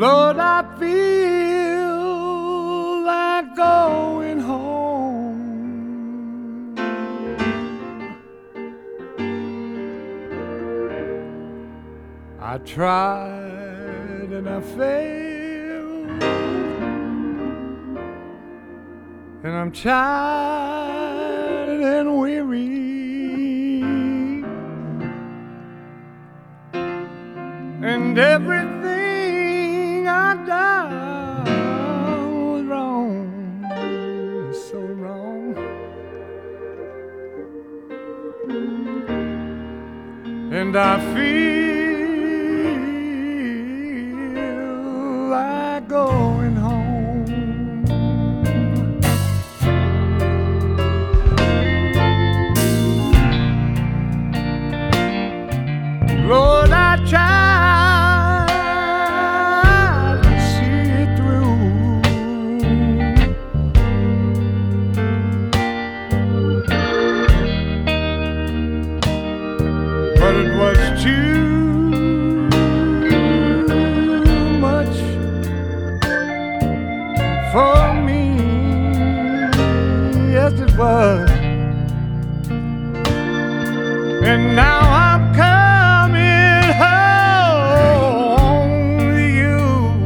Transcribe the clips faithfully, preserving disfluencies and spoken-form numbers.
Lord, I feel like going home. I tried and I failed, and I'm tired and weary, and everything I done was wrong, so wrong. And I feel like going home. Lord, I tried to see it through, but it was too much for me. Yes, it was. And now I'm coming home to you.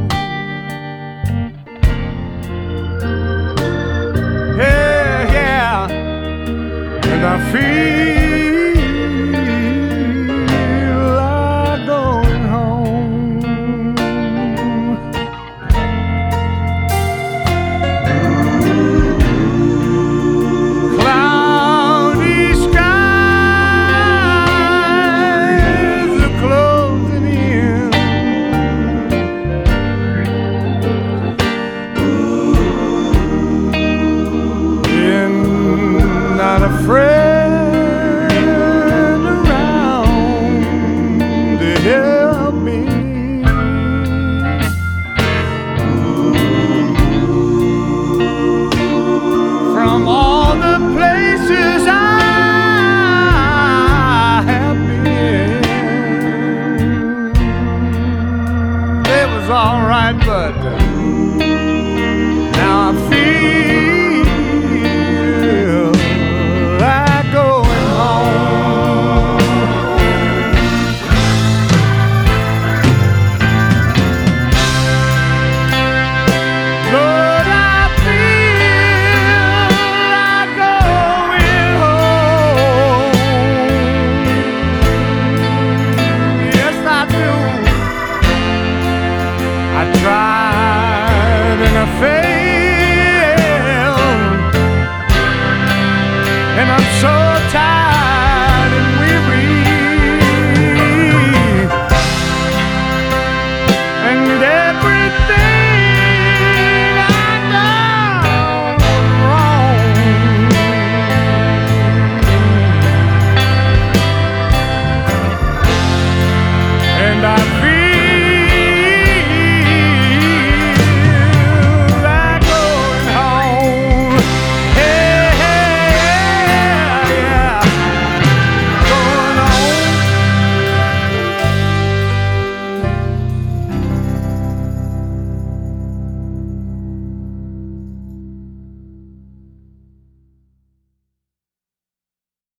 Yeah, yeah. And I feel like going home. Cloudy skies are closing in, and not a friend around to help me. From all the places I have been, it was all right, but now I feel